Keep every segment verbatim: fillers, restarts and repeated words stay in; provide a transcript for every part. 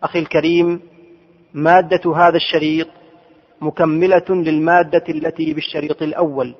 أخي الكريم، مادة هذا الشريط مكملة للمادة التي بالشريط الأول.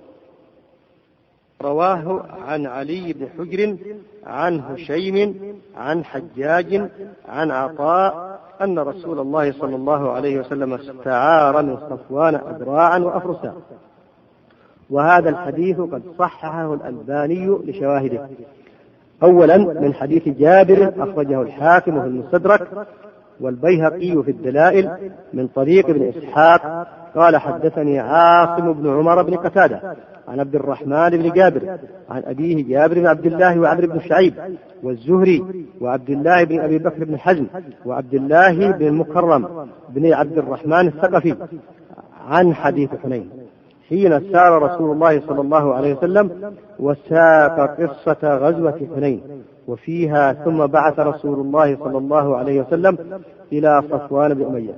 رواه عن علي بن حجر عن هشيم عن حجاج عن عطاء أن رسول الله صلى الله عليه وسلم استعار من صفوان أذراعا وأفرسا. وهذا الحديث قد صححه الألباني لشواهده. أولا من حديث جابر أخرجه الحاكم في المستدرك والبيهقي في الدلائل من طريق ابن إسحاق قال حدثني عاصم بن عمر بن قتادة عن عبد الرحمن بن جابر عن أبيه جابر بن عبد الله وعمرو بن شعيب والزهري وعبد الله بن أبي بكر بن حزم وعبد الله بن المكرم بن عبد الرحمن الثقفي عن حديث حنين حين سار رسول الله صلى الله عليه وسلم وساق قصة غزوة حنين وفيها ثم بعث رسول الله صلى الله عليه وسلم إلى صفوان بن أمية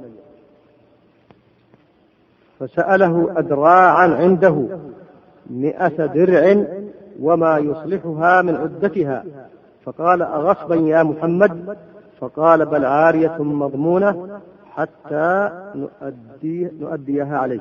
فسأله أدراعا عنده مئة درع وما يصلحها من عدتها، فقال أغصبا يا محمد؟ فقال بل عارية مضمونة حتى نؤدي نؤديها عليك.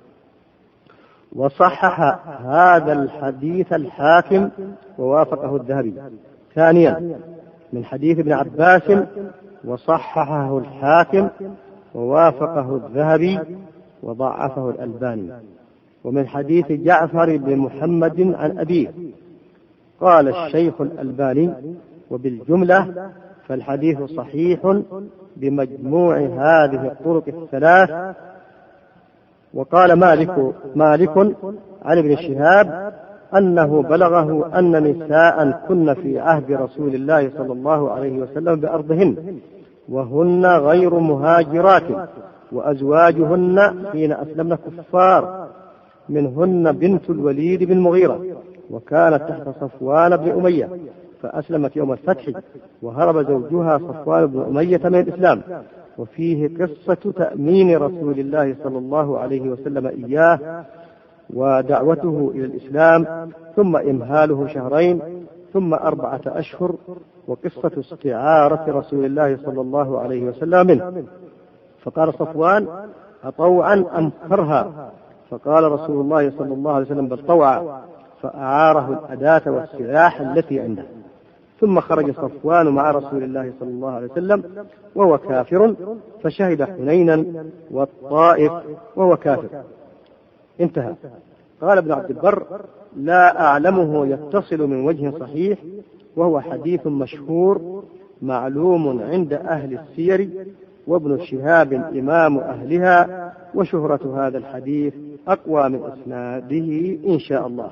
وصحح هذا الحديث الحاكم ووافقه الذهبي. ثانيا من حديث ابن عباس وصححه الحاكم ووافقه الذهبي وضعفه الألباني. ومن حديث جعفر بن محمد عن أبيه قال الشيخ الألباني وبالجملة فالحديث صحيح بمجموع هذه الطرق الثلاث. وقال مالك مالك عن ابن شهاب أنه بلغه أن نساء كن في عهد رسول الله صلى الله عليه وسلم بأرضهن وهن غير مهاجرات وأزواجهن حين أسلمن كفار، منهن بنت الوليد بن المغيرة وكانت تحت صفوان بن أمية فأسلمت يوم الفتح وهرب زوجها صفوان بن أمية من الإسلام. وفيه قصة تأمين رسول الله صلى الله عليه وسلم إياه ودعوته إلى الإسلام ثم إمهاله شهرين ثم أربعة أشهر، وقصة استعارة رسول الله صلى الله عليه وسلم منه. فقال صفوان أطوعا أم كرها؟ فقال رسول الله صلى الله عليه وسلم بل طوعا، فأعاره الأداة والسلاح التي عنده. ثم خرج صفوان مع رسول الله صلى الله عليه وسلم وهو كافر فشهد حنينا والطائف وهو كافر. انتهى. قال ابن عبد البر لا أعلمه يتصل من وجه صحيح، وهو حديث مشهور معلوم عند أهل السير، وابن شهاب إمام أهلها، وشهرة هذا الحديث أقوى من إسناده إن شاء الله.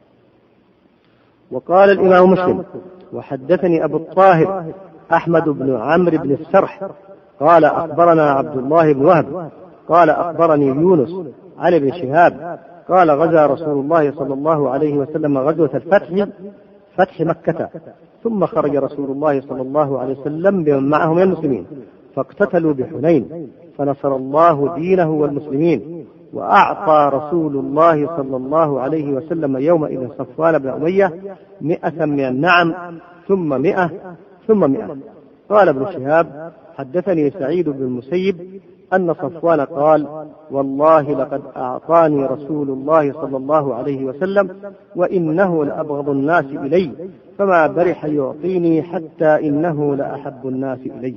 وقال الإمام مسلم وحدثني أبو الطاهر أحمد بن عمرو بن السرح قال أخبرنا عبد الله بن وهب قال أخبرني يونس عن ابن شهاب قال غزا رسول الله صلى الله عليه وسلم غزوة الفتح فتح مكة، ثم خرج رسول الله صلى الله عليه وسلم بمن معه من المسلمين فاقتتلوا بحنين فنصر الله دينه والمسلمين. وأعطى رسول الله صلى الله عليه وسلم يومئذ صفوان بن أمية مئة من النعم ثم مئة ثم مئة. قال ابن شهاب حدثني سعيد بن المسيب أن صفوان قال والله لقد أعطاني رسول الله صلى الله عليه وسلم وإنه لأبغض الناس إلي، فما برح يعطيني حتى إنه لأحب الناس إلي.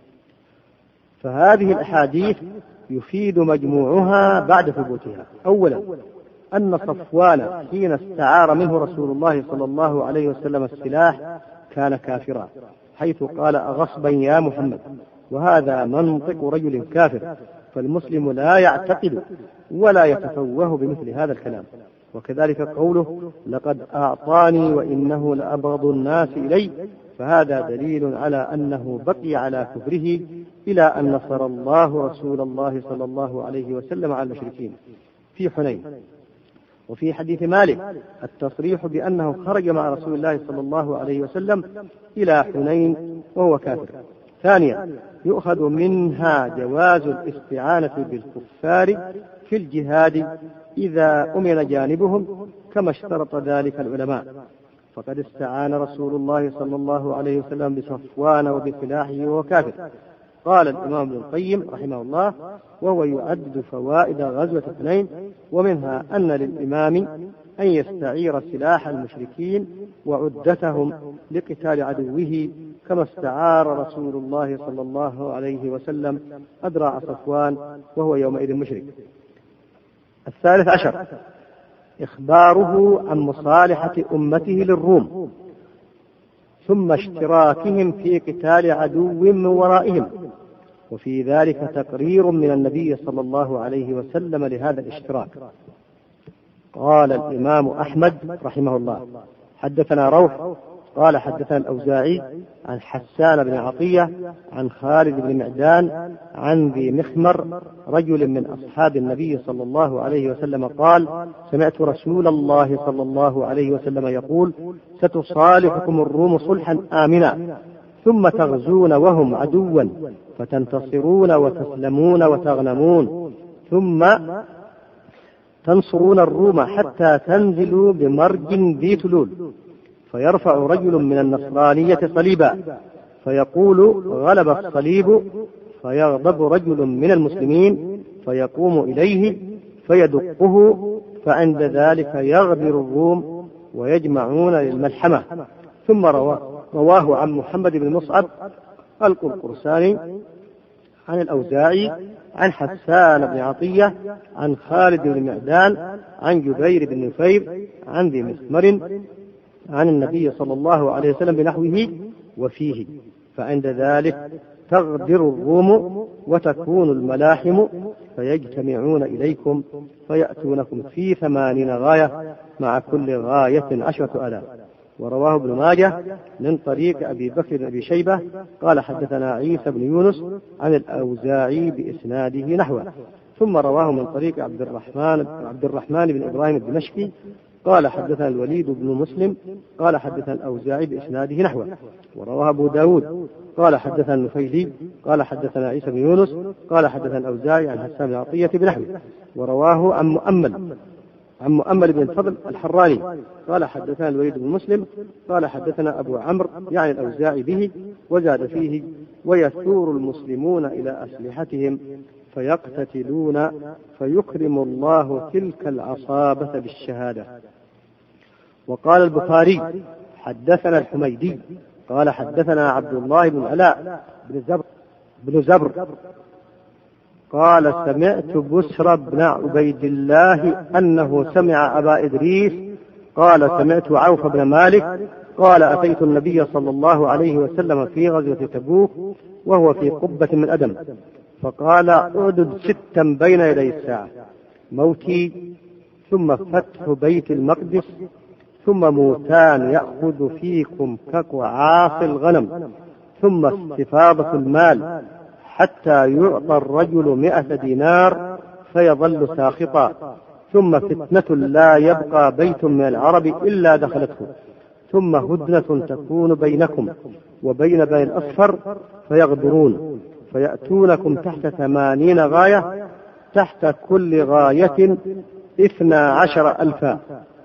فهذه الأحاديث يفيد مجموعها بعد ثبوتها. أولا أن صفوان حين استعار منه رسول الله صلى الله عليه وسلم السلاح كان كافرا، حيث قال أغصبا يا محمد، وهذا منطق رجل كافر، فالمسلم لا يعتقد ولا يتفوه بمثل هذا الكلام. وكذلك قوله لقد أعطاني وإنه لأبغض الناس إلي، فهذا دليل على أنه بقي على كفره إلى أن نصر الله رسول الله صلى الله عليه وسلم على المشركين في حنين. وفي حديث مالك التصريح بأنه خرج مع رسول الله صلى الله عليه وسلم إلى حنين وهو كافر. ثانيا يؤخذ منها جواز الاستعانة بالكفار في الجهاد إذا أمن جانبهم كما اشترط ذلك العلماء، فقد استعان رسول الله صلى الله عليه وسلم بصفوان وبسلاحه وهو كافر. قال الإمام ابن القيم رحمه الله: وهو يعدد فوائد غزوة اثنين، ومنها أن للإمام أن يستعير سلاح المشركين وعدتهم لقتال عدوه، كما استعار رسول الله صلى الله عليه وسلم أدراع صفوان وهو يومئذ مشرك. الثالث عشر إخباره عن مصالحة أمته للروم، ثم اشتراكهم في قتال عدو من ورائهم، وفي ذلك تقرير من النبي صلى الله عليه وسلم لهذا الاشتراك. قال الإمام أحمد رحمه الله: حدثنا روح قال حدثنا الأوزاعي عن حسان بن عطية عن خالد بن معدان عن ذي مخمر رجل من أصحاب النبي صلى الله عليه وسلم قال: سمعت رسول الله صلى الله عليه وسلم يقول: ستصالحكم الروم صلحا آمنا، ثم تغزون وهم عدوا فتنتصرون وتسلمون وتغنمون، ثم تنصرون الروم حتى تنزلوا بمرج ذي تلول، فيرفع رجل من النصرانية صليبا فيقول: غلب الصليب، فيغضب رجل من المسلمين فيقوم إليه فيدقه، فعند ذلك يغدر الروم ويجمعون للملحمة. ثم رواه عن محمد بن مصعب القرقرساني عن الأوزاعي عن حسان بن عطية عن خالد بن معدان عن جبير بن نفير عن ذي مسمر عن النبي صلى الله عليه وسلم بنحوه وفيه: فعند ذلك تغدر الروم وتكون الملاحم، فيجتمعون إليكم فيأتونكم في ثمانين غاية، مع كل غاية عشرة آلاف. ورواه ابن ماجه من طريق أبي بكر بن أبي شيبة قال: حدثنا عيسى بن يونس عن الأوزاعي بإسناده نحوه. ثم رواه من طريق عبد الرحمن عبد الرحمن بن إبراهيم الدمشقي قال: حدثنا الوليد بن مسلم قال: حدثنا الأوزاعي بإسناده نحوه. ورواه أبو داود قال: حدثنا النفيلي قال: حدثنا عيسى بن يونس قال: حدثنا الأوزاعي عن حسان بن عطية بنحوه. ورواه عن مؤمل عن مؤمل بن الفضل الحراني قال: حدثنا الوليد بن مسلم قال: حدثنا أبو عمرو يعني الأوزاعي به، وزاد فيه: ويثور المسلمون إلى أسلحتهم فيقتتلون فيكرم الله تلك العصابة بالشهادة. وقال البخاري: حدثنا الحميدي قال: حدثنا عبد الله بن علاء بن زبر, بن زبر قال: سمعت بسر بن عبيد الله أنه سمع أبا إدريس قال: سمعت عوف بن مالك قال: أتيت النبي صلى الله عليه وسلم في غزوة تبوك وهو في قبة من أدم، فقال: اعدد ستا بين يدي الساعة: موتي، ثم فتح بيت المقدس، ثم موتان يأخذ فيكم كقعاص الغنم، ثم استفاضة المال حتى يعطى الرجل مئة دينار فيظل ساخطا، ثم فتنة لا يبقى بيت من العرب إلا دخلته، ثم هدنة تكون بينكم وبين بني الأصفر فيغدرون فيأتونكم تحت ثمانين غاية، تحت كل غاية اثنا عشر ألفا.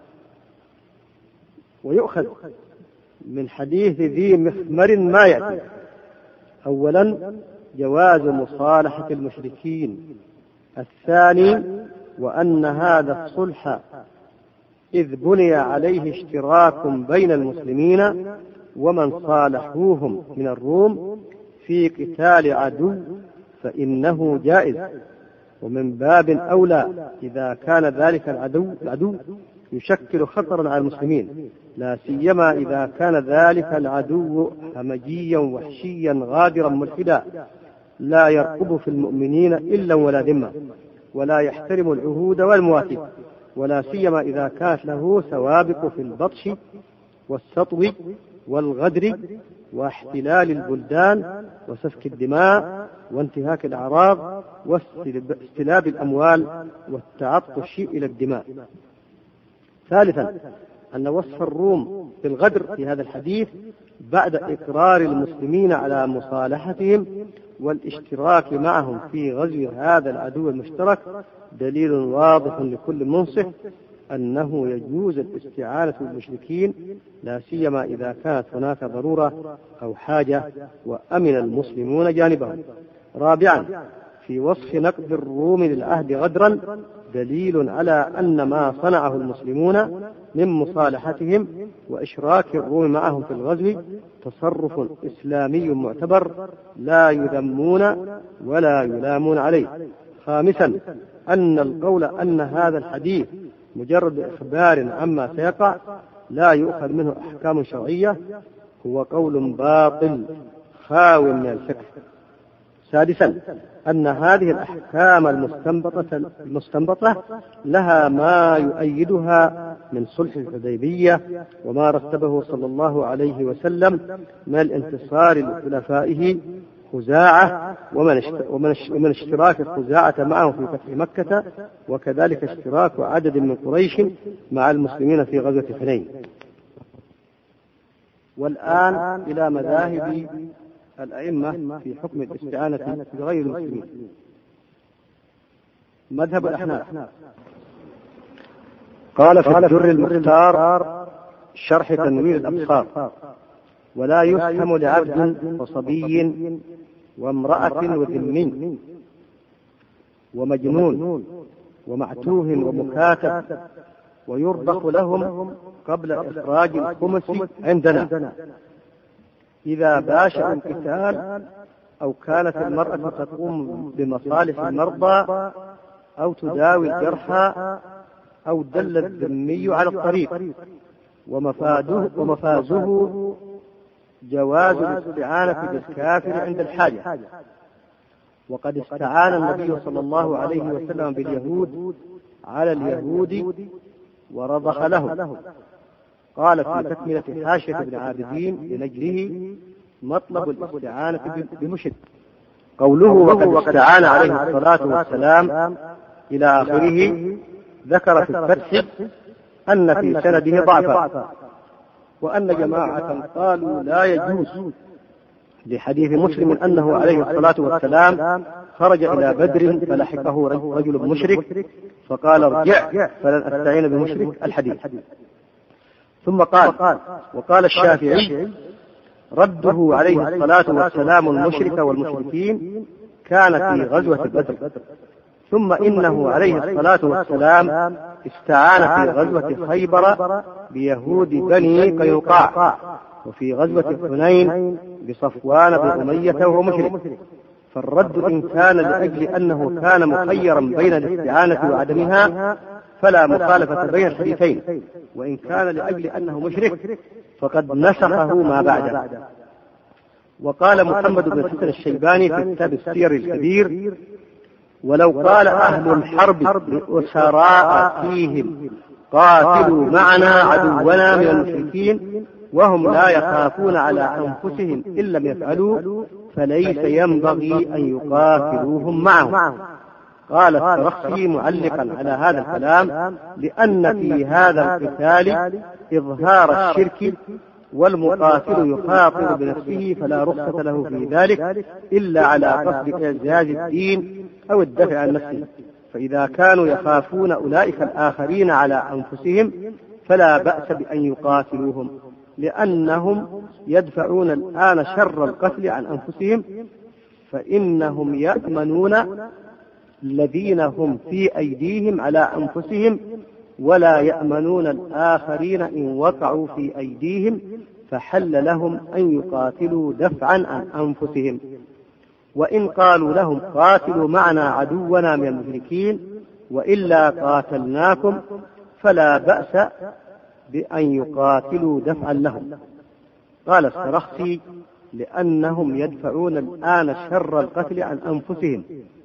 ويؤخذ من حديث ذي مخمر ما يأتي: أولا جواز مصالحة المشركين، الثاني وأن هذا الصلح إذ بني عليه اشتراك بين المسلمين ومن صالحوهم من الروم في قتال عدو فإنه جائز، ومن باب أولى إذا كان ذلك العدو, العدو يشكل خطرا على المسلمين، لا سيما إذا كان ذلك العدو همجيا وحشيا غادرا ملحدا لا يرقب في المؤمنين إلا ولا ذمة، ولا يحترم العهود والمواثيق، ولا سيما إذا كانت له سوابق في البطش والسطو والغدر واحتلال البلدان وسفك الدماء وانتهاك الأعراض واستلاب الأموال والتعطش إلى الدماء. ثالثا أن وصف الروم بالغدر في هذا الحديث بعد إقرار المسلمين على مصالحتهم والاشتراك معهم في غزو هذا العدو المشترك دليل واضح لكل منصف أنه يجوز الاستعانة بالمشركين، لا سيما إذا كانت هناك ضرورة أو حاجة وأمن المسلمون جانبهم. رابعا في وصف نقد الروم للعهد غدرا دليل على أن ما صنعه المسلمون من مصالحتهم وإشراك الروم معهم في الغزو تصرف إسلامي معتبر لا يذمون ولا يلامون عليه. خامسا أن القول أن هذا الحديث مجرد إخبار عما سيقع لا يؤخذ منه أحكام شرعية هو قول باطل خاو من الفقه. سادسا أن هذه الأحكام المستنبطة, المستنبطة لها ما يؤيدها من صلح الحديبية وما رتبه صلى الله عليه وسلم من الانتصار لخلفائه خزاعة ومن اشتراك خزاعة معه في فتح مكة، وكذلك اشتراك عدد من قريش مع المسلمين في غزوة حنين. والآن إلى مذاهب الأئمة في حكم الاستعانة بغير المسلمين. مذهب الأحناف قال في الدر المختار شرح تنوير الأبصار: ولا يفهم لعبد وصبي وامرأة وذمي ومجنون ومعتوه ومكاتب ويرضخ لهم قبل إخراج الخمس عندنا إذا باشروا القتال أو كانت المرأة تقوم بمصالح المرضى أو تداوي الجرحى أو دل الذمي على الطريق. ومفاده, ومفازه جواز الاستعانة بالكافر عند الحاجة. وقد استعان النبي صلى الله عليه وسلم باليهود على اليهود ورضخ لهم. قال في تكملة حاشية ابن عابدين لنجره: مطلب الاستعانة بمشرك. قوله وقد استعان عليه الصلاة والسلام إلى آخره ذكر في الفتح أن في سنده ضعفا، وأن جماعة قالوا لا يجوز لحديث مسلم أنه عليه الصلاة والسلام خرج إلى بدر فلحقه رجل مشرك فقال: ارجع فلن أستعين بمشرك الحديث. ثم قال: وقال الشافعي: رده عليه الصلاة والسلام المشرك والمشركين كان في غزوة بدر. ثم إنه عليه الصلاة والسلام استعان في غزوة خيبر بيهود بني قينقاع، وفي غزوة حنين بصفوان بن أمية وهو مشرك. فالرد إن كان لأجل أنه كان مخيرا بين الاستعانة وعدمها فلا مخالفة بين الحديثين، وإن كان لأجل أنه مشرك فقد نسخه ما بعده. وقال محمد بن حسن الشيباني في كتاب السير الكبير: ولو قال أهل الحرب لأسراء فيهم قاتلوا معنا عدونا من المشركين وهم لا يخافون على أنفسهم إن لم يفعلوا فليس ينبغي أن يقاتلوهم معهم. قال السرخسي معلقا على هذا الكلام: لأن في هذا القتال إظهار الشرك والمقاتل يخاطر بنفسه فلا رخصة له في ذلك إلا على قصد إعزاز الدين أو الدفع عن نفسه. فإذا كانوا يخافون أولئك الآخرين على أنفسهم فلا بأس بأن يقاتلوهم، لأنهم يدفعون الآن شر القتل عن أنفسهم، فإنهم يأمنون الذين هم في أيديهم على أنفسهم ولا يأمنون الآخرين إن وقعوا في أيديهم، فحل لهم أن يقاتلوا دفعا عن أنفسهم. وإن قالوا لهم قاتلوا معنا عدونا من المشركين وإلا قاتلناكم فلا بأس بأن يقاتلوا دفعا لهم. قال السرخسي: لأنهم يدفعون الآن شر القتل عن أنفسهم.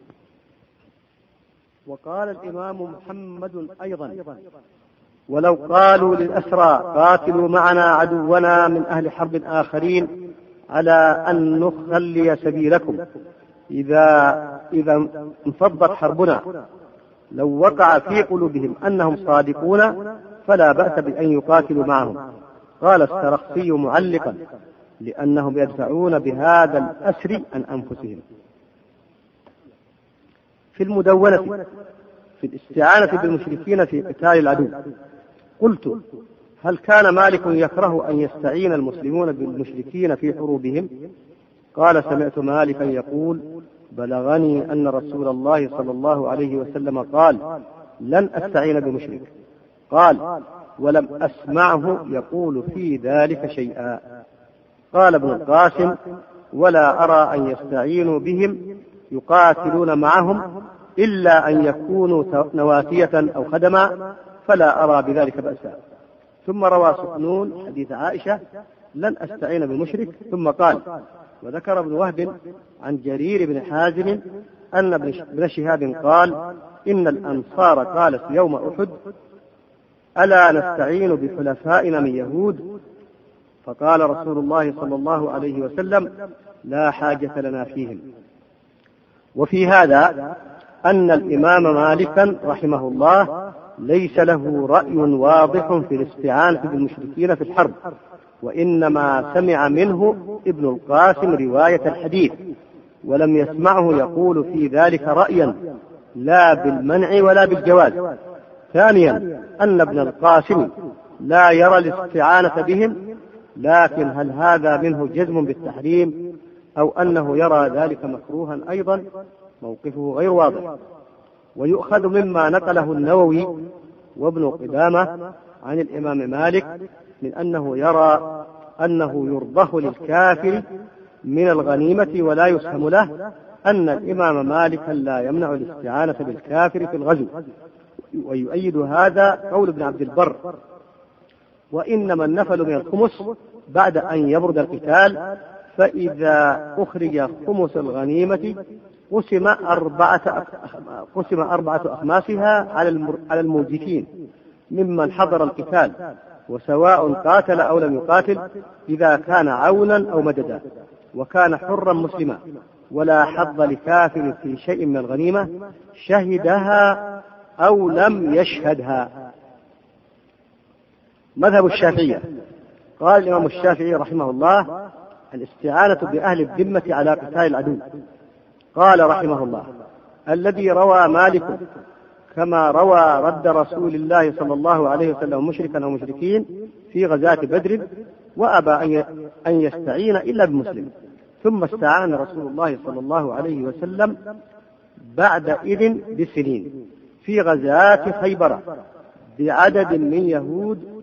وقال الإمام محمد أيضا: ولو قالوا للأسرى قاتلوا معنا عدونا من أهل حرب آخرين على أن نخلي سبيلكم إذا إذا انفضت حربنا، لو وقع في قلوبهم أنهم صادقون فلا بأس بأن يقاتلوا معهم. قال السرخسي معلقا: لأنهم يدفعون بهذا الأسر عن أنفسهم. في المدونة في الاستعانة بالمشركين في قتال العدو قلت: هل كان مالك يكره أن يستعين المسلمون بالمشركين في حروبهم؟ قال: سمعت مالكا يقول: بلغني أن رسول الله صلى الله عليه وسلم قال: لن أستعين بمشرك. قال: ولم أسمعه يقول في ذلك شيئا. قال ابن القاسم: ولا أرى أن يستعينوا بهم يقاتلون معهم إلا أن يكونوا نواتية أو خدما، فلا أرى بذلك بأسا. ثم روى سقنون حديث عائشة: لن أستعين بمشرك. ثم قال: وذكر ابن وهب عن جرير بن حازم أن ابن شهاب قال: إن الأنصار قالت يوم أحد: ألا نستعين بحلفائنا من يهود؟ فقال رسول الله صلى الله عليه وسلم: لا حاجة لنا فيهم. وفي هذا أن الإمام مالكا رحمه الله ليس له رأي واضح في الاستعانة بالمشركين في الحرب، وإنما سمع منه ابن القاسم رواية الحديث، ولم يسمعه يقول في ذلك رأيا لا بالمنع ولا بالجواز. ثانيا أن ابن القاسم لا يرى الاستعانة بهم، لكن هل هذا منه جزم بالتحريم أو أنه يرى ذلك مكروها أيضا؟ موقفه غير واضح. ويؤخذ مما نقله النووي وابن قدامة عن الإمام مالك من أنه يرى أنه يرضه للكافر من الغنيمة ولا يسهم له، أن الإمام مالك لا يمنع الاستعانة بالكافر في الغزو. ويؤيد هذا قول ابن عبد البر: وإنما النفل من الخمس بعد أن يبرد القتال، فإذا أخرج خمس الغنيمة قسم أربعة قسم أربعة أخماسها على الموجفين ممن حضر القتال، وسواء قاتل أو لم يقاتل، إذا كان عونا أو مددا، وكان حرا مسلما، ولا حظ لكافر في شيء من الغنيمة شهدها أو لم يشهدها. مذهب الشافعية. قال الإمام الشافعي رحمه الله: الاستعانة بأهل الذمة على قتال العدو. قال رحمه الله: الذي روى مالك كما روى رد رسول الله صلى الله عليه وسلم مشركا أو مشركين في غزاة بدر، وأبى أن يستعين إلا بمسلم، ثم استعان رسول الله صلى الله عليه وسلم بعد إذن بسنين في غزاة خيبر بعدد من يهود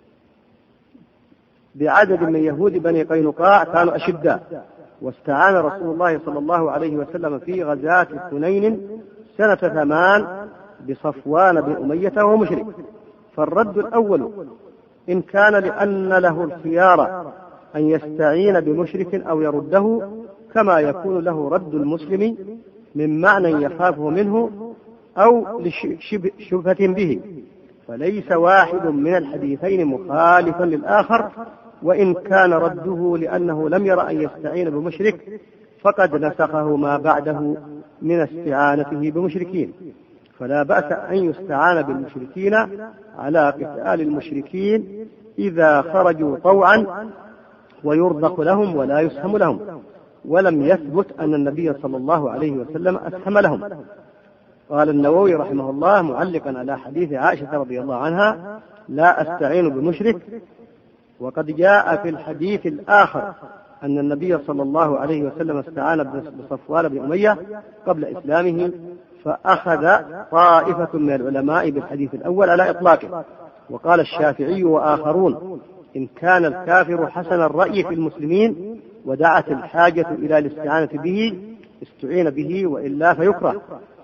بعدد من يهود بني قينقاع كانوا أشداء، واستعان رسول الله صلى الله عليه وسلم في غزاة حنين سنة ثمان بصفوان بن أمية وهو مشرك. فالرد الأول إن كان لأن له الخيار أن يستعين بمشرك أو يرده، كما يكون له رد المسلم من معنى يخافه منه أو لشبهة به، فليس واحد من الحديثين مخالفا للآخر. وإن كان رده لأنه لم يرى أن يستعين بمشرك، فقد نسخه ما بعده من استعانته بمشركين، فلا بأس أن يستعان بالمشركين على قتال المشركين إذا خرجوا طوعا ويرزق لهم ولا يسهم لهم. ولم يثبت أن النبي صلى الله عليه وسلم أسهم لهم. قال النووي رحمه الله معلقا على حديث عائشة رضي الله عنها: لا أستعين بمشرك. وقد جاء في الحديث الآخر أن النبي صلى الله عليه وسلم استعان بصفوان بن أمية قبل إسلامه، فأخذ طائفة من العلماء بالحديث الأول على إطلاقه. وقال الشافعي وآخرون: إن كان الكافر حسن الرأي في المسلمين ودعت الحاجة إلى الاستعانة به استعين به، وإلا فيكره.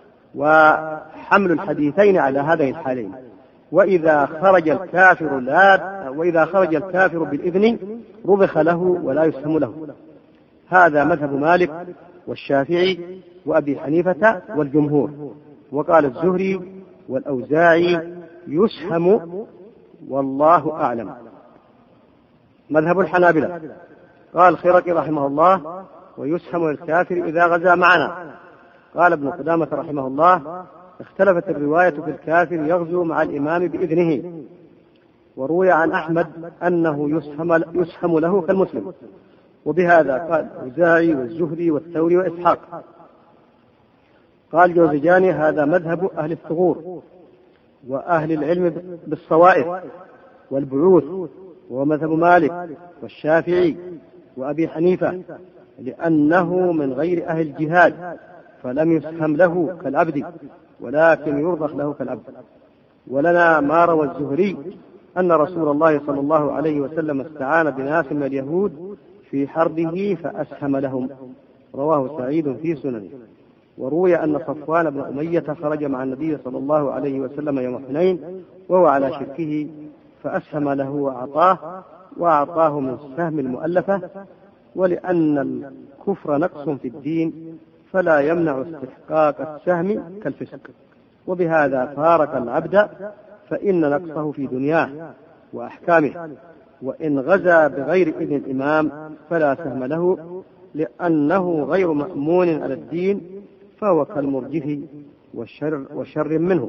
وحمل الحديثين على هذين الحالين. وإذا خرج الكافر لا وإذا خرج الكافر بالإذن رضخ له ولا يسهم له. هذا مذهب مالك والشافعي وأبي حنيفة والجمهور. وقال الزهري والأوزاعي: يسهم والله أعلم. مذهب الحنابلة. قال الخرقي رحمه الله: ويسهم الكافر إذا غزا معنا. قال ابن قدامة رحمه الله: اختلفت الرواية في الكافر يغزو مع الإمام بإذنه، وروي عن أحمد أنه يسهم, يسهم له كالمسلم. وبهذا قال الأوزاعي والزهري والثوري وإسحاق. قال جوزجاني: هذا مذهب أهل الثغور وأهل العلم بالصوائف والبعوث، ومذهب مالك والشافعي وأبي حنيفة، لأنه من غير أهل الجهاد فلم يسهم له كالعبد ولكن يرضخ له كالعبد. ولنا ما روى الزهري أن رسول الله صلى الله عليه وسلم استعان بناس من اليهود في حربه فأسهم لهم، رواه سعيد في سننه. وروي أن صفوان بن أمية خرج مع النبي صلى الله عليه وسلم يوم حنين وهو على شركه فأسهم له وأعطاه وأعطاه من السهم المؤلفة، ولأن الكفر نقص في الدين فلا يمنع استحقاق السهم كالفسق، وبهذا فارق العبد فإن نقصه في دنياه وأحكامه. وإن غزا بغير إذن الإمام فلا سهم له لأنه غير مأمون على الدين، فهو كالمرجف والشر, والشر منه.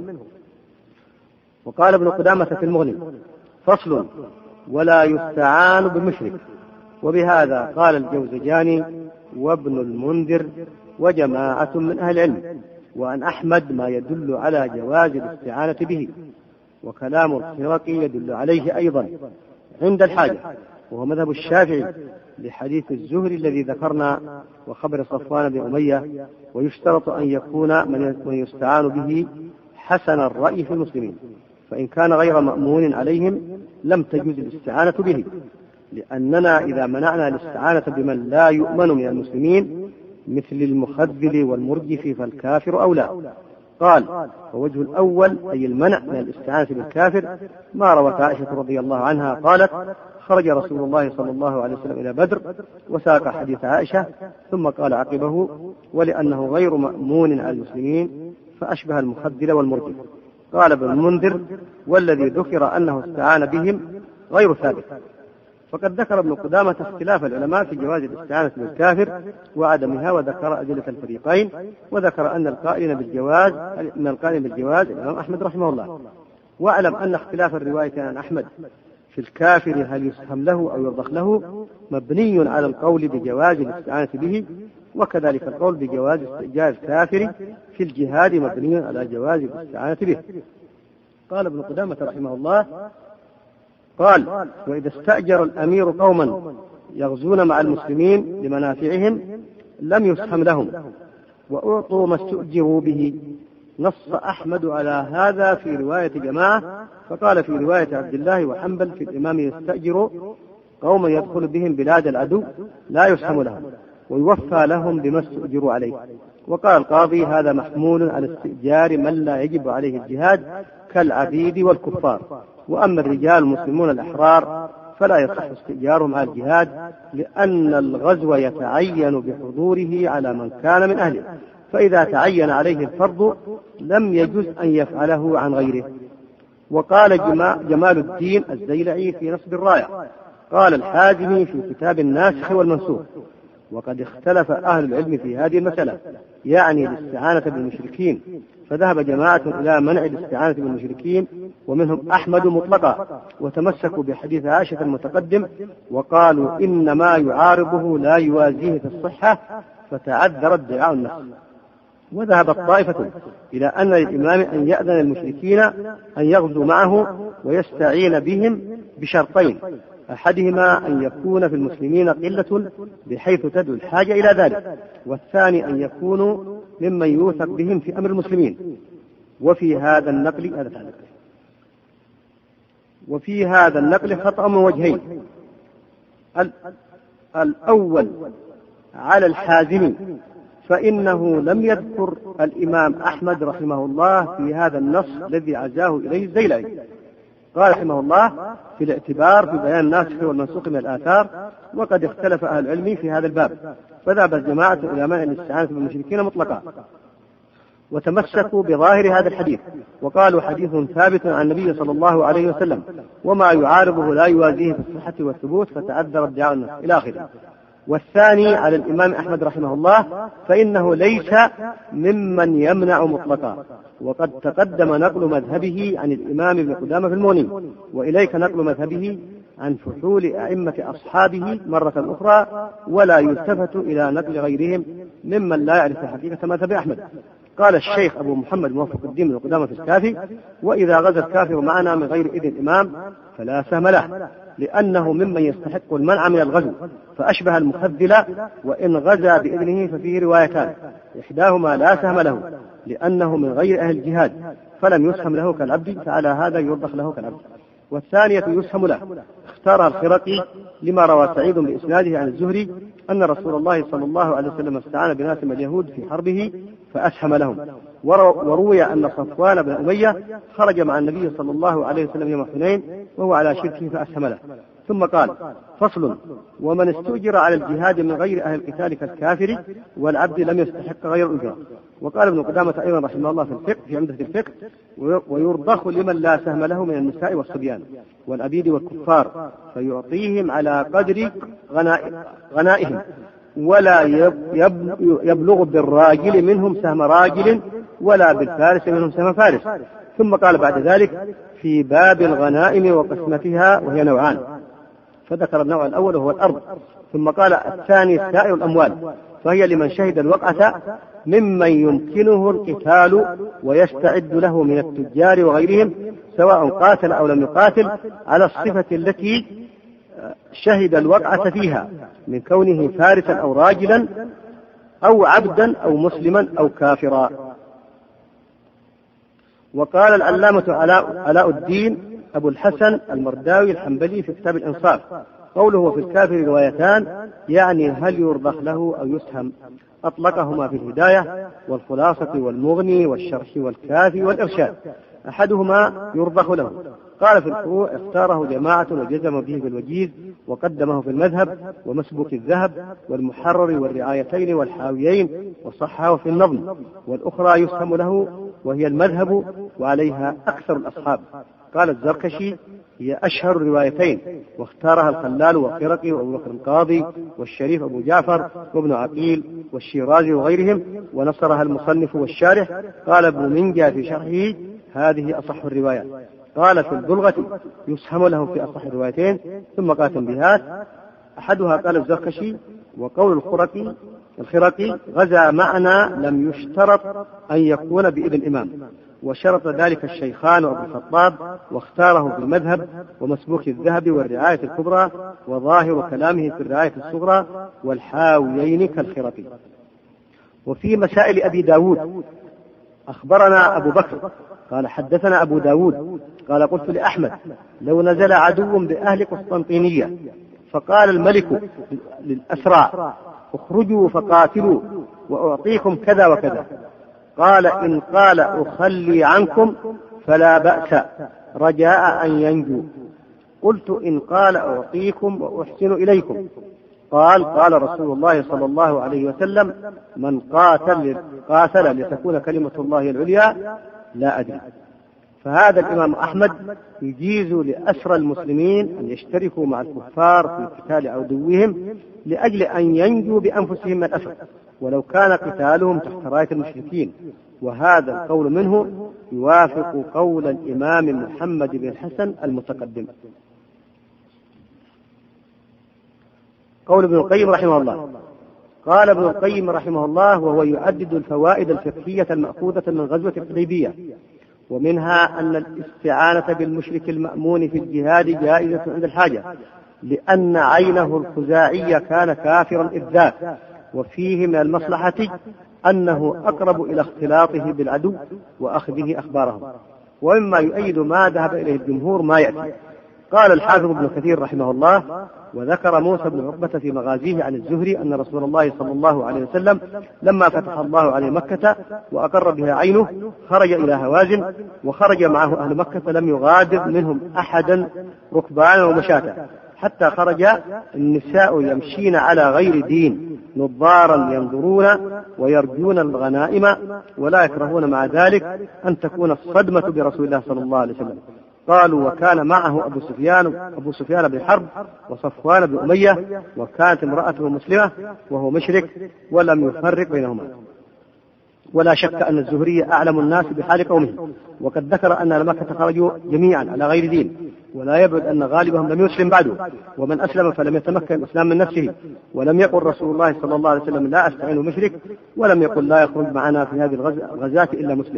وقال ابن قدامة في المغني: فصل: ولا يستعان بمشرك. وبهذا قال الجوزجاني وابن المنذر وجماعة من أهل العلم، وأن أحمد ما يدل على جواز الاستعانة به، وكلام الخرقي يدل عليه أيضا عند الحاجة، وهو مذهب الشافعي لحديث الزهري الذي ذكرنا وخبر صفوان بن أمية. ويشترط أن يكون من يستعان به حسن الرأي في المسلمين، فإن كان غير مأمون عليهم لم تجوز الاستعانة به، لأننا إذا منعنا الاستعانة بمن لا يؤمن من المسلمين مثل المخذل والمرجف فالكافر أولى. قال: ووجه الأول أي المنع من الاستعانة بالكافر ما روت عائشة رضي الله عنها قالت: خرج رسول الله صلى الله عليه وسلم إلى بدر، وساق حديث عائشة ثم قال عقبه: ولأنه غير مأمون على المسلمين فأشبه المخذل والمرجف. قال ابن المنذر: والذي ذكر أنه استعان بهم غير ثابت. فقد ذكر ابن قدامة اختلاف العلماء في جواز الاستعانة بالكافر وعدمها، وذكر أدلة الفريقين، وذكر أن القائلين بالجواز من القائلين بالجواز الإمام أحمد رحمه الله. واعلم أن اختلاف الرواية عن أحمد في الكافر هل يسهم له أو يرضخ له مبني على القول بجواز الاستعانة به، وكذلك القول بجواز استئجار الكافر في الجهاد مبني على جواز الاستعانة به. قال ابن قدامة رحمه الله: قال: وإذا استأجر الأمير قوما يغزون مع المسلمين لمنافعهم لم يسهم لهم وأعطوا ما استؤجروا به. نص أحمد على هذا في رواية جماعة، فقال في رواية عبد الله وحنبل في الإمام يستأجر قوما يدخل بهم بلاد العدو لا يسهم لهم ويوفى لهم بما استؤجروا عليه. وقال القاضي: هذا محمول على استئجار من لا يجب عليه الجهاد كالعبيد والكفار، وأما الرجال المسلمون الأحرار فلا يصح استئجارهم على الجهاد، لأن الغزو يتعين بحضوره على من كان من أهله، فإذا تعين عليه الفرض لم يجوز أن يفعله عن غيره. وقال جمال الدين الزيلعي في نصب الراية: قال الحازمي في كتاب الناسخ والمنسوخ: وقد اختلف أهل العلم في هذه المسألة، يعني الاستعانة بالمشركين، فذهب جماعة إلى منع الاستعانة بالمشركين ومنهم أحمد مطلقا، وتمسكوا بحديث عائشة المتقدم وقالوا إن ما يعارضه لا يوازيه في الصحة فتعذر ادعاء النفس. وذهبت طائفة إلى أن للإمام أن يأذن المشركين أن يغزوا معه ويستعين بهم بشرطين: أحدهما أن يكون في المسلمين قلة بحيث تدعو الحاجة إلى ذلك، والثاني أن يكونوا ممن يوثق بهم في أمر المسلمين. وفي هذا النقل هذا وفي هذا النقل خطأ من وجهين: الأول على الحازم، فإنه لم يذكر الإمام أحمد رحمه الله في هذا النص الذي عزاه إليه الزيلعي. قال رحمه الله: في الاعتبار في بيان الناسخ والمنسوخ من الآثار، وقد اختلف أهل العلم في هذا الباب، فذهب الجماعة إلى منع الاستعانة بالمشركين مطلقا، وتمسكوا بظاهر هذا الحديث وقالوا حديث ثابت عن النبي صلى الله عليه وسلم وما يعارضه لا يوازيه في الصحة والثبوت فتعذر ادعاء النفس إلى آخره. والثاني على الإمام أحمد رحمه الله، فإنه ليس ممن يمنع مطلقا، وقد تقدم نقل مذهبه عن الإمام ابن قدامة في المغني، وإليك نقل مذهبه عن فحول أئمة أصحابه مرة أخرى، ولا يلتفت إلى نقل غيرهم ممن لا يعرف حقيقة مذهب أحمد. قال الشيخ أبو محمد موفق الدين بن قدامة في الكافي: وإذا غزا الكافر معنا من غير إذن الإمام فلا سهم له، لأنه ممن يستحق المنع من الغزو، فأشبه المخذل. وإن غزا بإذنه ففيه روايتان، إحداهما لا سهم له لأنه من غير أهل الجهاد فلم يسهم له كالعبد، فعلى هذا يرضخ له كالعبد، والثانية يسهم له. اختار الخرقي لما روى سعيد بإسناده عن الزهري أن رسول الله صلى الله عليه وسلم استعان بناس من اليهود في حربه فأسهم لهم. وروي أن صفوان بن أمية خرج مع النبي صلى الله عليه وسلم يوم حنين وهو على شركه فأسهم له. ثم قال: فصل: ومن استؤجر على الجهاد من غير أهل القتال كالكافر والعبد لم يستحق غير الأجرة. وقال ابن قدامة أيضا رحمه الله في الفقه في عمدة الفقه: ويرضخ لمن لا سهم له من النساء والصبيان والعبيد والكفار فيعطيهم على قدر غنائهم، ولا يبلغ بالراجل منهم سهم راجل ولا بالفارس منهم سهم فارس. ثم قال بعد ذلك: في باب الغنائم وقسمتها، وهي نوعان، فذكر النوع الأول وهو الأرض. ثم قال: الثاني سائر الأموال، فهي لمن شهد الوقعة ممن يمكنه القتال ويستعد له من التجار وغيرهم، سواء قاتل أو لم يقاتل، على الصفة التي شهد الوقعة فيها من كونه فارسا أو راجلا أو عبدا أو مسلما أو كافرا. وقال العلامة علاء الدين أبو الحسن المرداوي الحنبلي في كتاب الإنصاف: قوله في الكافر روايتان، يعني هل يرضخ له أو يسهم، أطلقهما في الهداية والخلاصة والمغني والشرح والكافي والإرشاد، أحدهما يرضخ له. قال في الفروع: اختاره جماعة وجزم به بالوجيز وقدمه في المذهب ومسبوك الذهب والمحرر والرعايتين والحاويين، وصحه في النظم. والأخرى يسهم له وهي المذهب وعليها أكثر الأصحاب. قال الزركشي: هي أشهر الروايتين، واختارها الخلال والخرقي وأبو بكر القاضي والشريف أبو جعفر وابن عقيل والشيرازي وغيرهم، ونصرها المصنف والشارح. قال ابن منجا في شرحه: هذه أصح الروايات. قال في البلغة: يسهم له في أصح الروايتين. ثم قال تنبيهات: أحدها قال الزركشي: وقول الخرقي الخرقي غزا معنا لم يشترط أن يكون بإذن الإمام، وشرط ذلك الشيخان وأبو الخطاب، واختاره في المذهب ومسبوك الذهب والرعاية الكبرى، وظاهر كلامه في الرعاية الصغرى والحاويين كالخرقي. وفي مسائل أبي داود: أخبرنا أبو بكر قال حدثنا أبو داود قال: قلت لأحمد: لو نزل عدو بأهل قسطنطينية فقال الملك للأسرى: اخرجوا فقاتلوا وأعطيكم كذا وكذا، قال: إن قال أخلي عنكم فلا بأس رجاء أن ينجو. قلت: إن قال أعطيكم وأحسن إليكم؟ قال: قال رسول الله صلى الله عليه وسلم: من قاتل قاتل لتكون كلمة الله العليا لا أدري. فهذا الإمام أحمد يجيز لأسرى المسلمين أن يشتركوا مع الكفار في قتال عدوهم لأجل أن ينجوا بأنفسهم من الأسر، ولو كان قتالهم تحت راية المشركين. وهذا القول منه يوافق قول الإمام محمد بن الحسن المتقدم. قول ابن القيم رحمه الله: قال ابن القيم رحمه الله وهو يعدد الفوائد الفقهية المأخوذة من غزوة الحديبية، ومنها أن الاستعانة بالمشرك المأمون في الجهاد جائزة عند الحاجة، لأن عينه الخزاعي كان كافرا إذ ذاك، وفيه من المصلحة أنه أقرب إلى اختلاطه بالعدو وأخذه أخبارهم. ومما يؤيد ما ذهب إليه الجمهور ما يأتي. قال الحافظ ابن كثير رحمه الله: وذكر موسى بن عقبة في مغازيه عن الزهري أن رسول الله صلى الله عليه وسلم لما فتح الله عليه مكة وأقر بها عينه خرج إلى هوازن، وخرج معه أهل مكة لم يغادر منهم أحدا ركبانا ومشاة، حتى خرج النساء يمشين على غير دين نظارا ينظرون ويرجون الغنائم، ولا يكرهون مع ذلك أن تكون الصدمة برسول الله صلى الله عليه وسلم. قالوا: وكان معه أبو سفيان أبو سفيان بن حرب وصفوان بن أمية، وكانت امرأته مسلمة وهو مشرك، ولم يفرق بينهما. ولا شك أن الزهري أعلم الناس بحال قومه، وقد ذكر أن أهل مكة خرجوا جميعا على غير دين، ولا يبعد أن غالبهم لم يسلم بعده، ومن أسلم فلم يتمكن الإسلام من نفسه، ولم يقل رسول الله صلى الله عليه وسلم لا أستعين مشرك، ولم يقل لا يخرج معنا في هذه الغزاة إلا مسلم.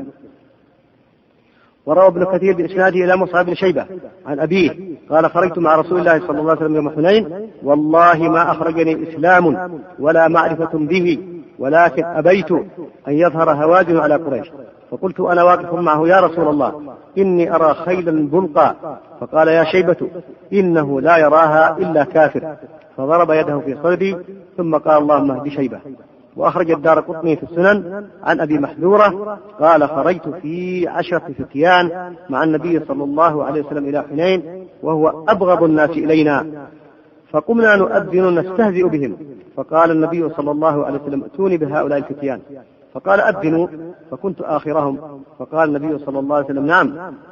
وروى ابن كثير بإسناده إلى مصعب بن شيبة عن أبيه قال خرجت مع رسول الله صلى الله عليه وسلم يوم حنين، والله ما أخرجني إسلام ولا معرفة به، ولكن أبيت أن يظهر هوازن على قريش، فقلت أنا واقف معه يا رسول الله إني أرى خيلا بلقا، فقال يا شيبة إنه لا يراها إلا كافر، فضرب يده في صدري ثم قال اللهم اهد شيبة. وأخرج الدارقطني في السنن عن أبي محذورة قال خرجت في عشرة فتيان مع النبي صلى الله عليه وسلم إلى حنين وهو أبغض الناس إلينا، فقمنا نؤذن نستهزئ بهم، فقال النبي صلى الله عليه وسلم ائتوني بهؤلاء الفتيان، فقال أذنوا، فكنت آخرهم، فقال النبي صلى الله عليه وسلم نعم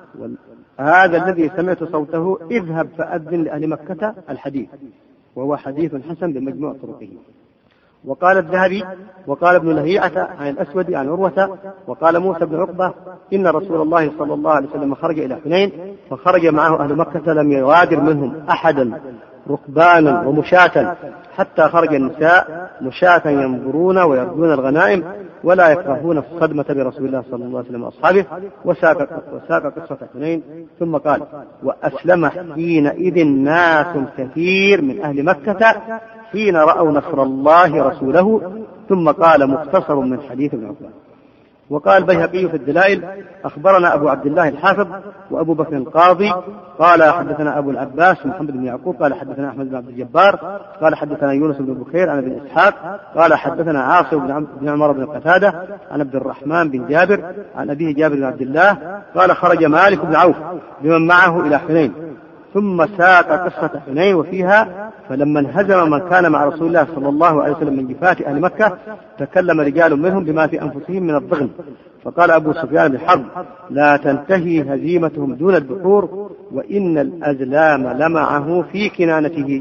هذا الذي سمعت صوته اذهب فأذن لأهل مكة الحديث، وهو حديث حسن بمجموع طرقه. وقال الذهبي وقال ابن لهيعة عن الأسود عن عروة وقال موسى بن عقبة إن رسول الله صلى الله عليه وسلم خرج إلى حنين فخرج معه أهل مكة لم يغادر منهم أحدا ركبانا ومشاة، حتى خرج النساء مشاة ينظرون ويرجون الغنائم ولا يكرهون الصدمة برسول الله صلى الله عليه وسلم وأصحابه. وساق, وساق قصة حنين ثم قال وأسلم حينئذ ناس كثير من أهل مكة حين رأوا نصر الله رسوله. ثم قال مختصر من حديث ابن عقبة. وقال البيهقي في الدلائل أخبرنا أبو عبد الله الحافظ وأبو بكر القاضي قال حدثنا أبو العباس محمد بن يعقوب قال حدثنا أحمد بن عبد الجبار قال حدثنا يونس بن بكير عن ابن إسحاق قال حدثنا عاصم بن عمر بن قتادة عن عبد الرحمن بن جابر عن أبيه جابر بن عبد الله قال خرج مالك بن عوف بمن معه إلى حنين ثم ساق قصة حنين وفيها فلما انهزم من كان مع رسول الله صلى الله عليه وسلم من جفاة أهل مكة تكلم رجال منهم بما في أنفسهم من الضغن، فقال أبو سفيان بن حرب لا تنتهي هزيمتهم دون البحور وإن الأزلام لمعه في كنانته.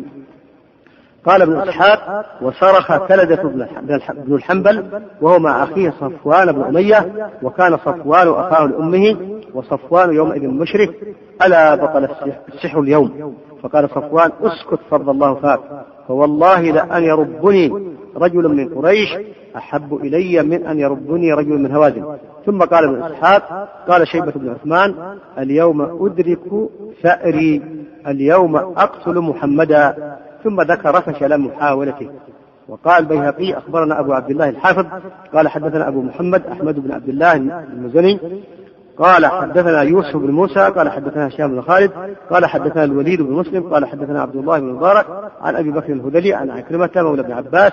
قال ابن إسحاق وصرخ كلدة بن الحنبل وهو مع أخيه صفوان بن أمية وكان صفوان أخاه لأمه وصفوان يومئذ مشرك ألا بطل السحر اليوم. فقال صفوان اسكت فرض الله فاك فوالله لأن يربني رجل من قريش أحب إلي من أن يربني رجل من هوازن. ثم قال ابن إسحاق قال شيبة بن عثمان اليوم أدرك ثأري اليوم أقتل محمدا، ثم ذكر فشل محاولته. وقال البيهقي أخبرنا أبو عبد الله الحافظ قال حدثنا أبو محمد أحمد بن عبد الله المزني قال حدثنا يوسف بن موسى قال حدثنا هشام بن خالد قال حدثنا الوليد بن مسلم قال حدثنا عبد الله بن مبارك عن أبي بكر الهذلي عن عكرمة مولى بن عباس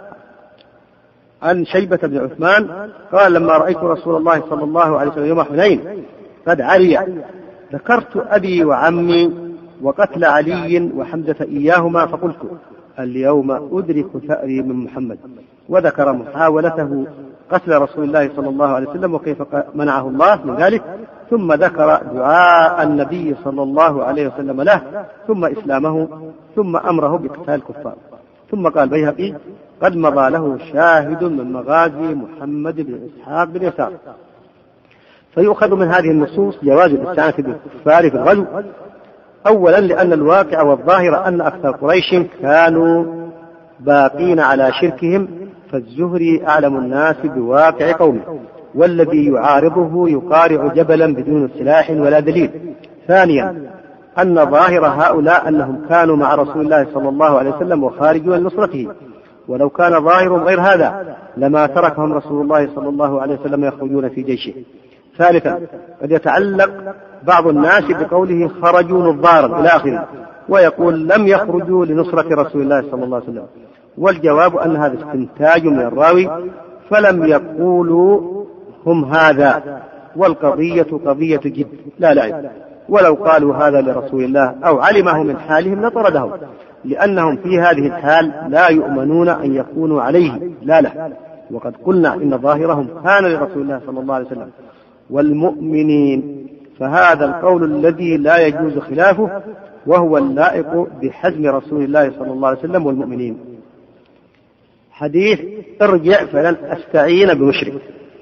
عن شيبة بن عثمان قال لما رأيت رسول الله صلى الله عليه وسلم يوم حنين قد علي ذكرت أبي وعمي وقتل علي وحمزة إياهما فقلت اليوم أدرك ثأري من محمد، وذكر محاولته قتل رسول الله صلى الله عليه وسلم وكيف منعه الله من ذلك، ثم ذكر دعاء النبي صلى الله عليه وسلم له ثم إسلامه ثم أمره بقتال الكفار. ثم قال البيهقي قد مضى له شاهد من مغازي محمد بن إسحاق بن يسار. فيؤخذ من هذه النصوص جواز الاستعانة بالكفار في الغزو، أولا لأن الواقع والظاهر أن أكثر قريش كانوا باقين على شركهم، فالزهري أعلم الناس بواقع قومه والذي يعارضه يقارع جبلا بدون سلاح ولا دليل. ثانيا أن ظاهر هؤلاء أنهم كانوا مع رسول الله صلى الله عليه وسلم وخارجون لنصرته، ولو كان ظاهرهم غير هذا لما تركهم رسول الله صلى الله عليه وسلم يخرجون في جيشه. ثالثا قد يتعلق بعض الناس بقوله خرجوا نظارا إلى آخره ويقول لم يخرجوا لنصرة رسول الله صلى الله عليه وسلم، والجواب أن هذا استنتاج من الراوي فلم يقولوا هم هذا، والقضية قضية جد لا لعب، ولو قالوا هذا لرسول الله أو علمه من حالهم لطردهم، لأنهم في هذه الحال لا يؤمنون أن يكونوا عليه لا لا. وقد قلنا إن ظاهرهم كان لرسول الله صلى الله عليه وسلم والمؤمنين، فهذا القول الذي لا يجوز خلافه وهو اللائق بحزم رسول الله صلى الله عليه وسلم والمؤمنين. حديث ارجع فلن أستعين بمشرك.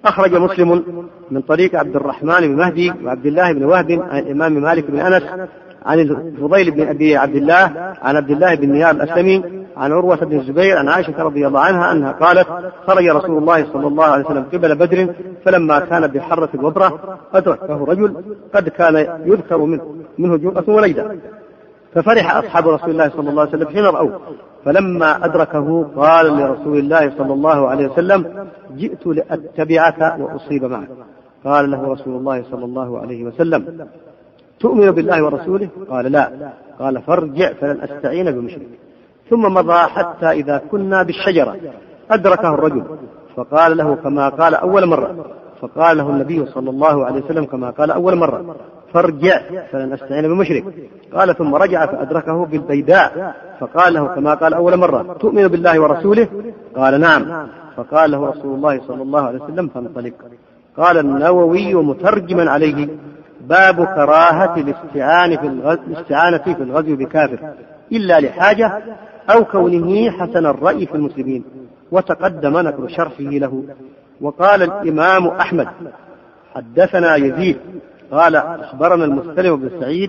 أخرج مسلم من طريق عبد الرحمن بن مهدي وعبد الله بن وهب عن الإمام مالك بن أنس عن الفضيل بن أبي عبد الله عن عبد الله بن نيار الأسلمي عن عروة بن الزبير عن عائشة رضي الله عنها أنها قالت: خرج رسول الله صلى الله عليه وسلم قبل بدر، فلما كان بحرة الوبرة أدركه رجل قد كان يذكر منه, منه جرأة وليدة، ففرح أصحاب رسول الله صلى الله عليه وسلم حين رأوه، فلما أدركه قال لرسول الله صلى الله عليه وسلم: جئت لأتبعك وأصيب معك. قال له رسول الله صلى الله عليه وسلم: تؤمن بالله ورسوله؟ قال: لا. قال: فارجع فلن أستعين بمشرك. ثم مضى حتى إذا كنا بالشجرة أدركه الرجل فقال له كما قال أول مرة، فقال له النبي صلى الله عليه وسلم كما قال أول مرة: فارجع فلن أستعين بمشرك. قال: ثم رجع فأدركه بالبيداء فقال له كما قال أول مرة: تؤمن بالله ورسوله؟ قال: نعم. فقال له رسول الله صلى الله عليه وسلم: فانطلق. قال النووي مترجما عليه: باب كراهة الاستعانة في الغزو, الاستعانة في الغزو بكافر إلا لحاجة أو كونه حسن الرأي في المسلمين، وتقدم نقل شرحه له. وقال الإمام أحمد: حدثنا يزيد قال أخبرنا المستلم بن سعيد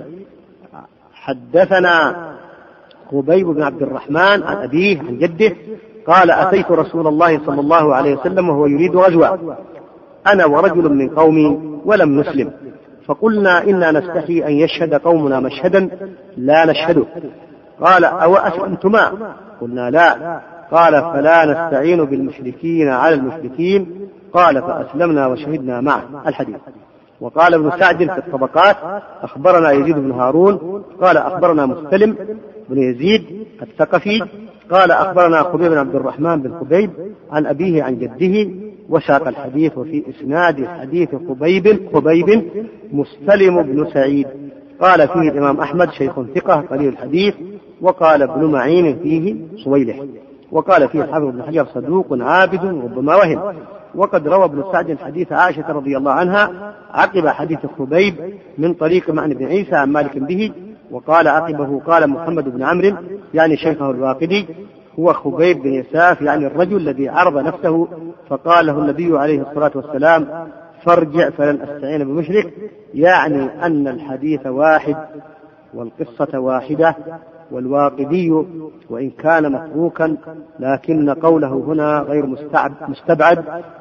حدثنا خبيب بن عبد الرحمن عن أبيه عن جده قال: أتيت رسول الله صلى الله عليه وسلم وهو يريد غزوة أنا ورجل من قومي ولم نسلم، فقلنا: إنا نستحي أن يشهد قومنا مشهدا لا نشهده. قال: أو أسلمتما؟ قلنا: لا. قال: فلا نستعين بالمشركين على المشركين. قال: فأسلمنا وشهدنا معه. الحديث. وقال ابن سعد في الطبقات: أخبرنا يزيد بن هارون قال أخبرنا مستلم بن يزيد الثقفي قال أخبرنا خبيب بن عبد الرحمن بن خبيب عن أبيه عن جده، وساق الحديث. وفي إسناد حديث خبيب خبيب مستلم بن سعيد. قال فيه الإمام أحمد: شيخ ثقة قليل الحديث. وقال ابن معين فيه صويلح. وقال فيه الحافظ بن حجر: صدوق عابد ربما وهم. وقد روى ابن سعد حديث عائشة رضي الله عنها عقب حديث خبيب من طريق معن بن عيسى عن مالك به. وقال عقبه قال محمد بن عمرو يعني شيخه الواقدي: هو خبيب بن يساف يعني الرجل الذي عرض نفسه فقال له النبي عليه الصلاة والسلام: فارجع فلن أستعين بمشرك، يعني أن الحديث واحد والقصة واحدة، والواقدي وإن كان متروكا لكن قوله هنا غير مستبعد.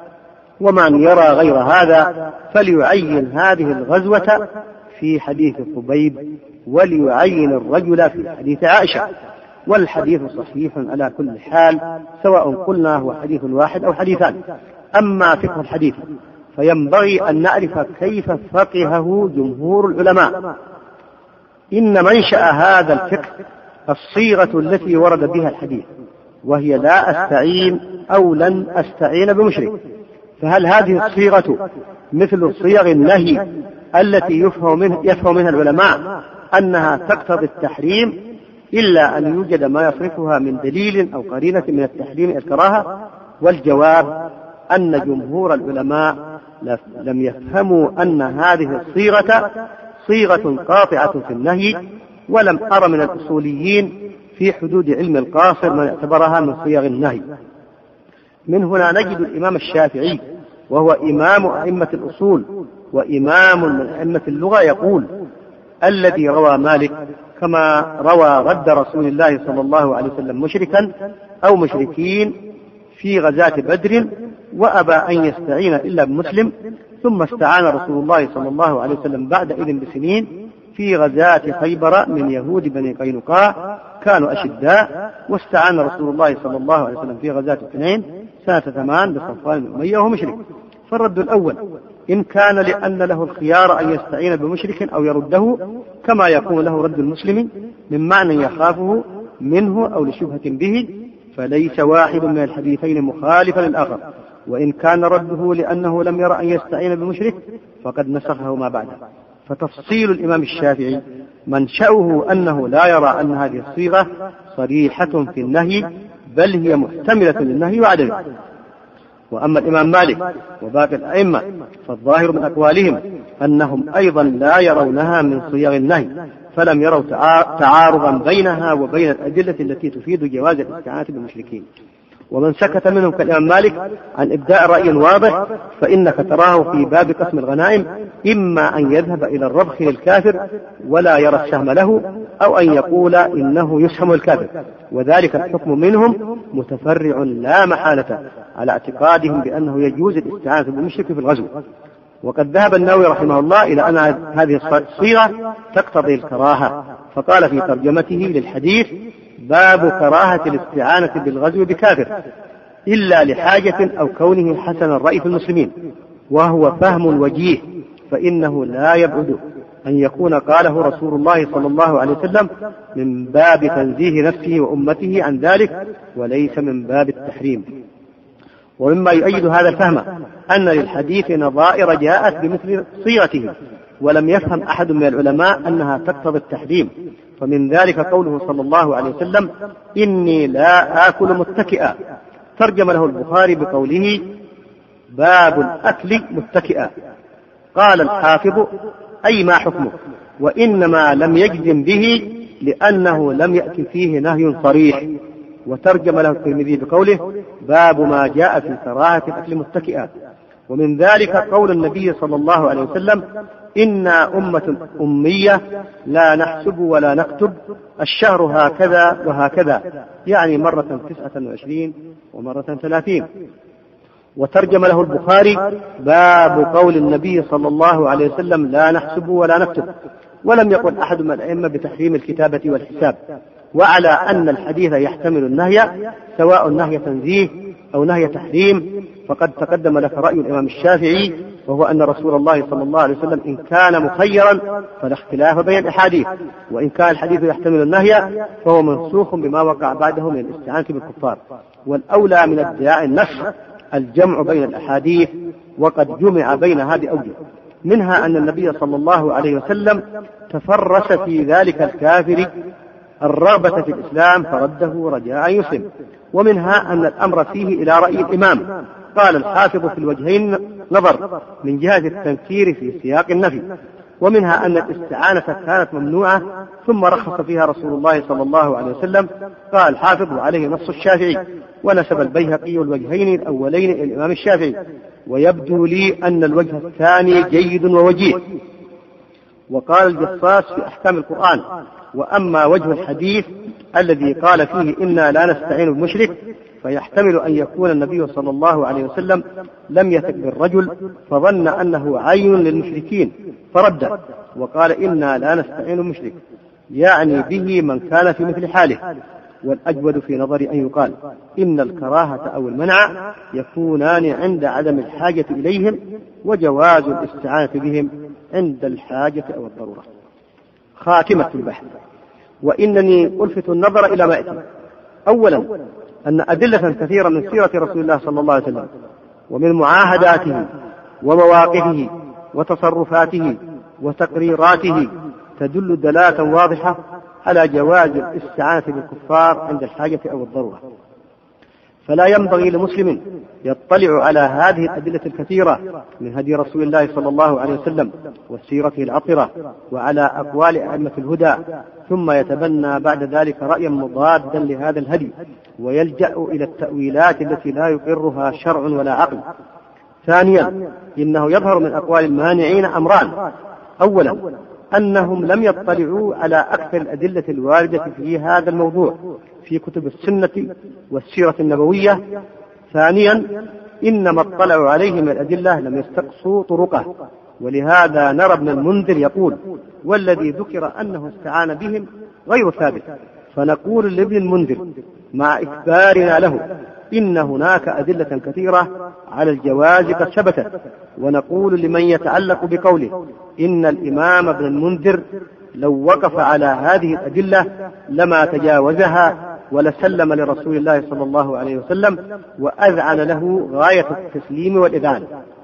ومن يرى غير هذا فليعين هذه الغزوة في حديث خبيب وليعين الرجل في حديث عائشة، والحديث صحيح على كل حال سواء قلنا هو حديث واحد أو حديثان. أما فقه الحديث فينبغي أن نعرف كيف فقهه جمهور العلماء. إن منشأ هذا الفقه الصيغة التي ورد بها الحديث، وهي لا أستعين أو لن أستعين بمشرك. فهل هذه الصيغة مثل صيغ النهي التي يفهم منها, يفهم منها العلماء أنها تقتضي التحريم إلا أن يوجد ما يصرفها من دليل أو قرينة من التحريم الكراهة؟ والجواب أن جمهور العلماء لم يفهموا أن هذه الصيغة صيغة قاطعة في النهي، ولم أر من الأصوليين في حدود علم القاصر من اعتبرها من صيغ النهي. من هنا نجد الإمام الشافعي وهو إمام أئمة الأصول وإمام من أئمة اللغة يقول: الذي روى مالك كما روى رد رسول الله صلى الله عليه وسلم مشركا أو مشركين في غزاة بدر وأبى أن يستعين إلا بمسلم، ثم استعان رسول الله صلى الله عليه وسلم بعد إذن بسنين في غزاة خيبر من يهود بني قينقاع كانوا أشداء، واستعان رسول الله صلى الله عليه وسلم في غزاة اثنين سنة ثمان بصفوان بن أمية وهو مشرك. فالرد الأول إن كان لأن له الخيار أن يستعين بمشرك أو يرده كما يكون له رد المسلم من معنى يخافه منه أو لشبهة به، فليس واحد من الحديثين مخالفا للآخر. وإن كان رده لأنه لم يرى أن يستعين بمشرك فقد نسخه ما بعده. فتفصيل الإمام الشافعي منشأه أنه لا يرى أن هذه الصيغة صريحة في النهي بل هي محتملة للنهي وعدمه. وأما الإمام مالك وباقي الأئمة فالظاهر من أقوالهم أنهم أيضا لا يرونها من صيغ النهي، فلم يروا تعارضا بينها وبين الأدلة التي تفيد جواز الاستعانة بالمشركين. ومن سكت منهم كالإمام مالك عن إبداء رأي واضح فإنك تراه في باب قسم الغنائم إما أن يذهب إلى الربخ للكافر ولا يرى السهم له، أو أن يقول إنه يسهم الكافر، وذلك الحكم منهم متفرع لا محالة على اعتقادهم بأنه يجوز الاستعانة بالمشرك في الغزو. وقد ذهب النووي رحمه الله إلى أن هذه الصيغة تقتضي الكراهة، فقال في ترجمته للحديث: باب كراهة الاستعانة بالغزو بكافر إلا لحاجة أو كونه حسن الرأي في المسلمين، وهو فهم وجيه، فإنه لا يبعد أن يكون قاله رسول الله صلى الله عليه وسلم من باب تنزيه نفسه وأمته عن ذلك وليس من باب التحريم. ومما يؤيد هذا الفهم أن للحديث نظائر جاءت بمثل صيغته، ولم يفهم أحد من العلماء أنها تقتضي التحريم، فمن ذلك قوله صلى الله عليه وسلم: إني لا آكل متكئا، ترجم له البخاري بقوله: باب الأكل متكئا. قال الحافظ: أي ما حكمه؟ وإنما لم يجزم به لأنه لم يأتي فيه نهي صريح. وترجم له الترمذي بقوله: باب ما جاء في كراهة الأكل متكئا. ومن ذلك قول النبي صلى الله عليه وسلم: إنا أمة أمية لا نحسب ولا نكتب، الشهر هكذا وهكذا، يعني مرة تسعة وعشرين ومرة ثلاثين. وترجم له البخاري: باب قول النبي صلى الله عليه وسلم: لا نحسب ولا نكتب. ولم يقل أحد من الأئمة بتحريم الكتابة والحساب. وعلى أن الحديث يحتمل النهي، سواء نهي تنزيه أو نهي تحريم، فقد تقدم لك رأي الإمام الشافعي، وهو أن رسول الله صلى الله عليه وسلم إن كان مخيرا فلا اختلاف بين الأحاديث، وإن كان الحديث يحتمل النهي فهو منسوخ بما وقع بعده من الاستعانة بالكفار. والأولى من ادعاء النسخ الجمع بين الأحاديث، وقد جمع بينها بأوجه، منها أن النبي صلى الله عليه وسلم تفرس في ذلك الكافر الرغبة في الإسلام فرده رجاء يسلم، ومنها أن الأمر فيه إلى رأي الإمام. قال الحافظ: في الوجهين نظر من جهة التنكير في سياق النفي. ومنها أن الاستعانة كانت ممنوعة ثم رخص فيها رسول الله صلى الله عليه وسلم. قال الحافظ: وعليه نص الشافعي. ونسب البيهقي الوجهين الأولين إلى الإمام الشافعي، ويبدو لي أن الوجه الثاني جيد ووجيه. وقال الجصاص في أحكام القرآن: وأما وجه الحديث الذي قال فيه إنا لا نستعين بالمشرك، فيحتمل أن يكون النبي صلى الله عليه وسلم لم يثق بالرجل فظن أنه عين للمشركين فرد وقال إنا لا نستعين بالمشرك، يعني به من كان في مثل حاله. والأجود في نظري أن يقال إن الكراهة أو المنع يكونان عند عدم الحاجة إليهم، وجواز الاستعانة بهم عند الحاجة أو الضرورة. خاتمة البحث. وإنني ألفت النظر إلى ما يأتي. أولا، أن أدلة كثيرة من سيرة رسول الله صلى الله عليه وسلم ومن معاهداته ومواقفه وتصرفاته وتقريراته تدل دلالة واضحة على جواز الاستعانة بالكفار عند الحاجة أو الضرورة. فلا ينبغي لمسلم يطلع على هذه الأدلة الكثيرة من هدي رسول الله صلى الله عليه وسلم وسيرته العطرة وعلى أقوال أئمة الهدى ثم يتبنى بعد ذلك رأيا مضادا لهذا الهدي ويلجأ إلى التأويلات التي لا يقرها شرع ولا عقل. ثانيا، إنه يظهر من أقوال المانعين أمران: أولا، أنهم لم يطلعوا على أكثر الأدلة الواردة في هذا الموضوع في كتب السنة والسيرة النبوية. ثانيا، إنما اطلعوا عليه من الأدلة لم يستقصوا طرقه، ولهذا نرى ابن المنذر يقول: والذي ذكر أنه استعان بهم غير ثابت. فنقول لابن المنذر مع إخبارنا له إن هناك أدلة كثيرة على الجواز قد ثبتت، ونقول لمن يتعلق بقوله إن الإمام ابن المنذر لو وقف على هذه الأدلة لما تجاوزها ولسلم لرسول الله صلى الله عليه وسلم وأذعن له غاية التسليم والإذعان.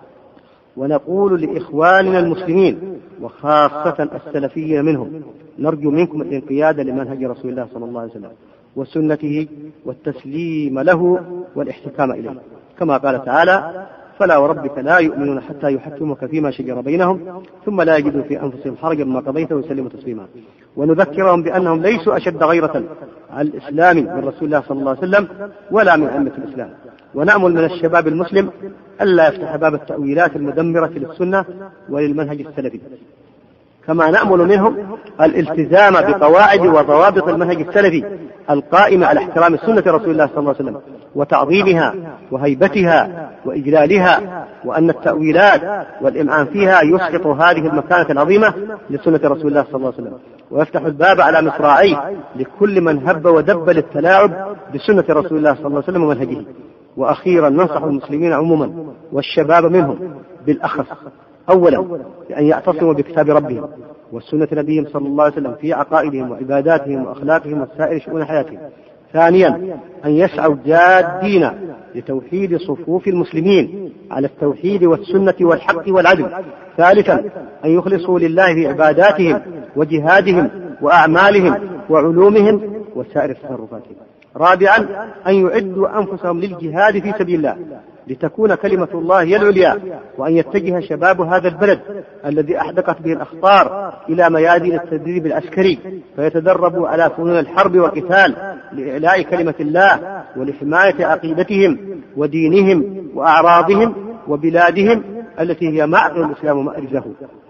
ونقول لإخواننا المسلمين وخاصة السلفيين منهم: نرجو منكم الانقياد لمنهج رسول الله صلى الله عليه وسلم وسنته والتسليم له والاحتكام إليه، كما قال تعالى: فلا وربك لا يؤمنون حتى يحكموك فيما شجر بينهم ثم لا يجدوا في أنفسهم حرجا مما قضيت ويسلموا تسليما. ونذكرهم بأنهم ليسوا أشد غيرة الإسلامي من رسول الله صلى الله عليه وسلم ولا من أئمة الإسلام. ونأمل من الشباب المسلم ألا يفتح باب التأويلات المدمرة للسنة وللمنهج السلفي، كما نأمل منهم الالتزام بقواعد وضوابط المنهج السلفي القائمة على احترام سنة رسول الله صلى الله عليه وسلم وتعظيمها وهيبتها وإجلالها، وأن التأويلات والإمعان فيها يسقط هذه المكانة العظيمة لسنة رسول الله صلى الله عليه وسلم، ويفتح الباب على مصراعيه لكل من هب ودب للتلاعب بسنة رسول الله صلى الله عليه وسلم ومنهجه. وأخيرا ننصح المسلمين عموما والشباب منهم بالأخص أولا بأن يعتصموا بكتاب ربهم والسنة نبيهم صلى الله عليه وسلم في عقائدهم وعباداتهم وأخلاقهم وسائر شؤون حياتهم. ثانيا أن يسعوا جادين لتوحيد صفوف المسلمين على التوحيد والسنة والحق والعدل. ثالثا أن يخلصوا لله في عباداتهم وجهادهم وأعمالهم وعلومهم وسائر تصرفاتهم. رابعا أن يعدوا أنفسهم للجهاد في سبيل الله لتكون كلمة الله هي العليا، وأن يتجه شباب هذا البلد الذي أحدقت به الأخطار إلى ميادين التدريب العسكري فيتدربوا على فنون الحرب والقتال لإعلاء كلمة الله ولحماية عقيدتهم ودينهم وأعراضهم وبلادهم التي هي معقل الإسلام ومأرزه.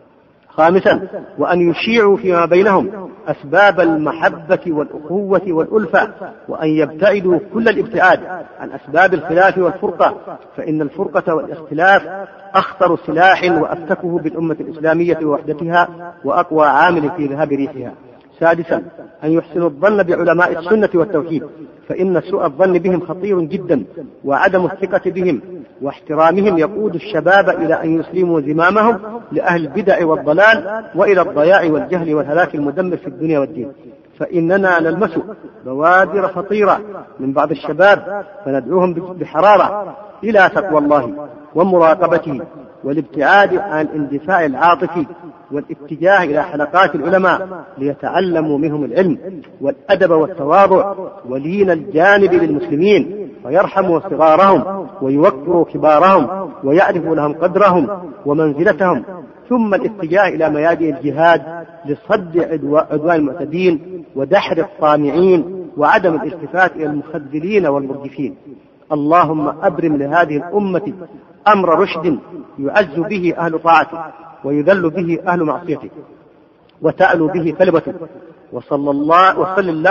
خامسا وأن يشيعوا فيما بينهم أسباب المحبة والأخوة والألفة، وأن يبتعدوا كل الابتعاد عن أسباب الخلاف والفرقة، فإن الفرقة والاختلاف أخطر سلاح وأفتكه بالأمة الإسلامية ووحدتها وأقوى عامل في ذهاب ريحها. سادسا أن يحسنوا الظن بعلماء السنة والتوحيد، فإن سوء الظن بهم خطير جدا، وعدم الثقة بهم واحترامهم يقود الشباب إلى أن يسلموا زمامهم لأهل البدع والضلال وإلى الضياع والجهل والهلاك المدمر في الدنيا والدين. فإننا نلمس بوادر خطيرة من بعض الشباب فندعوهم بحرارة إلى تقوى الله ومراقبته والابتعاد عن الاندفاع العاطفي والاتجاه إلى حلقات العلماء ليتعلموا منهم العلم والأدب والتواضع ولين الجانب للمسلمين، ويرحموا صغارهم ويوقروا كبارهم ويعرفوا لهم قدرهم ومنزلتهم، ثم الاتجاه إلى ميادين الجهاد لصد عدوان المعتدين ودحر الطامعين وعدم الالتفات إلى المخذلين والمرجفين. اللهم أبرم لهذه الأمة أمر رشد يعز به أهل طاعته ويذل به أهل معصيته وتعلو به كلمته. وصلى الله وصل الله